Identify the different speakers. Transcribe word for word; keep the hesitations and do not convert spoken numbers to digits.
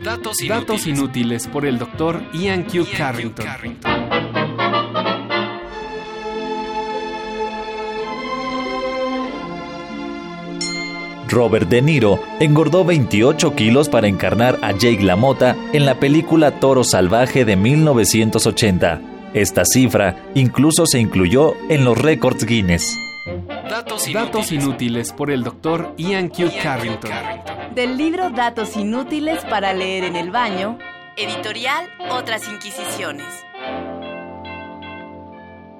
Speaker 1: Datos inútiles, Datos inútiles por el doctor Ian Q. Ian Carrington. Q. Carrington.
Speaker 2: Robert De Niro engordó veintiocho kilos para encarnar a Jake LaMotta en la película Toro Salvaje de mil novecientos ochenta. Esta cifra incluso se incluyó en los récords Guinness.
Speaker 1: Datos inútiles, Datos inútiles por el doctor Ian Q. Ian Carrington. Carrington.
Speaker 3: Del libro Datos inútiles para leer en el baño, editorial Otras Inquisiciones.